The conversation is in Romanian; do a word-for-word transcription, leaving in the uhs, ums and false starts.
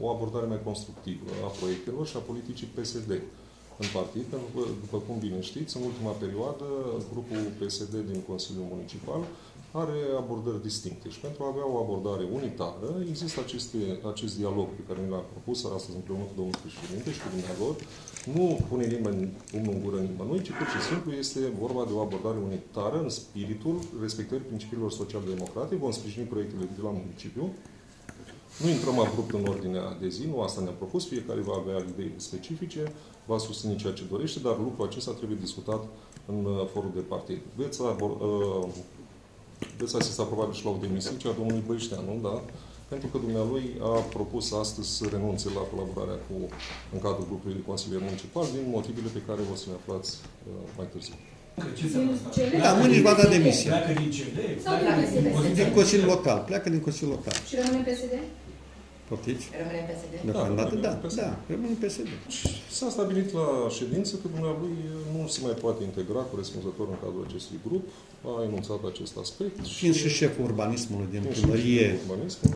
o abordare mai constructivă a proiectelor și a politicii P S D în partid, pentru că, după cum bine știți, în ultima perioadă, grupul P S D din Consiliul Municipal are abordări distincte și pentru a avea o abordare unitară, există aceste, acest dialog pe care l-am propus astăzi împreună cu domnul președinte și cu dumneavoastră. Nu pune nimeni unul în gură nimănui, ci pur și simplu este vorba de o abordare unitară în spiritul respectării principiilor social-democrate. Vom sprijini proiectele de la municipiu. Nu intrăm abrupt în ordinea de zi, nu asta ne-am propus, fiecare va avea idei specifice, va susține ceea ce dorește, dar lucrul acesta trebuie discutat în forul de partid. Veți, abor, uh, veți asista probabil și la o demisie a domnului Băișteanu, da? Pentru că dumnealui a propus astăzi să renunțe la colaborarea cu, în cadrul grupului de consilier municipal, din motivele pe care o să le aflați uh, mai târziu. Da, mâine își va da demisia. Pleacă din C D? Din Consiliul Local. Pleacă din Consiliul Local. Și rămâne în P S D? Poftiți? Rămâne în P S D? Deocamdată, da, da, rămâne în P S D. S-a stabilit la ședință că dumnealui nu se mai poate integra corespunzător în cadrul acestui grup. A enunțat acest aspect. Fiind și șeful urbanismului din primărie.